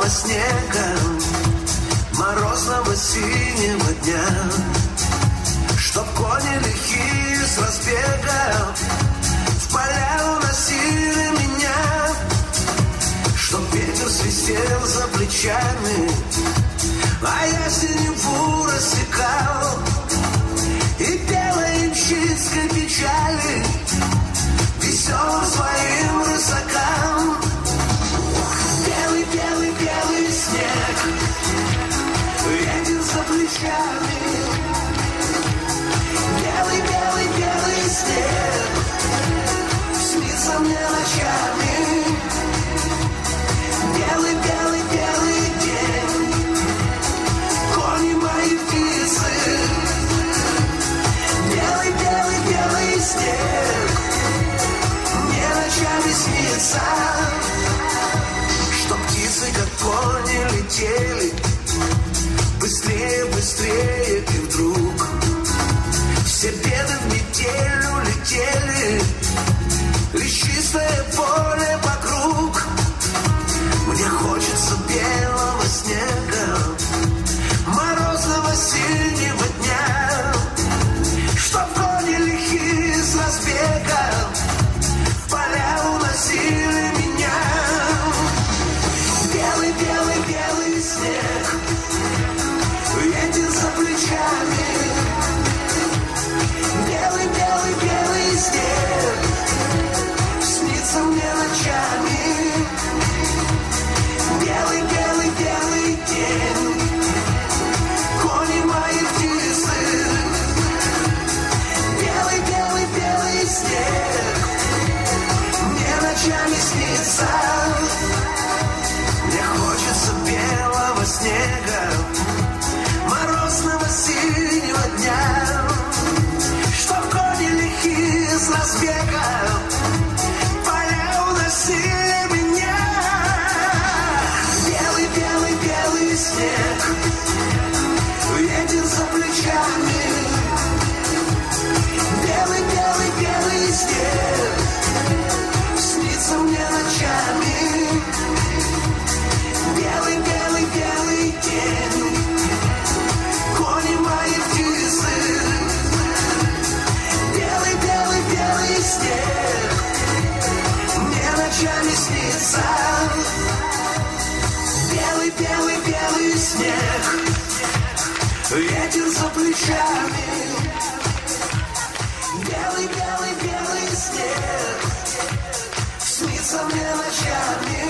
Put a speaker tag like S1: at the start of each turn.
S1: белого снега, морозного синего дня, чтоб кони лихие с разбега в поля уносили меня, чтоб ветер свистел за плечами, а я синеву рассекал и белой ямщицкой печали веселым своим рысакам. Белый, белый, белый снег, ветер за плечами. Белый, белый, белый снег снится мне ночами. Белый, белый, белый день, кони мои птицы. Белый, белый, белый снег мне ночами снится. Что птицы, как кони, летели быстрее, быстрее, и вдруг все беды в метель улетели, лишь чистое поле вокруг. Мне хочется белого снега, морозного синего дня, чтоб кони лихие с разбега в поля уносили меня. Белый, белый, белый снег, ветер за плечами. Белый, белый, белый снег снится мне ночами. Белый, белый, белый день, кони мои птицы. Белый, белый, белый снег мне ночами снится. Мне хочется белого снега, морозного синего дня, чтоб кони лихие с разбега поля уносили меня. Белый, белый, белый снег, ветер за плечами. Белый, белый, белый снег снится мне ночами. Белый, белый, белый день, кони мои птицы. Белый, белый, белый снег мне ночами снится. Белый, белый, белый снег, ветер за плечами. Белый, белый, белый снег снится мне ночами.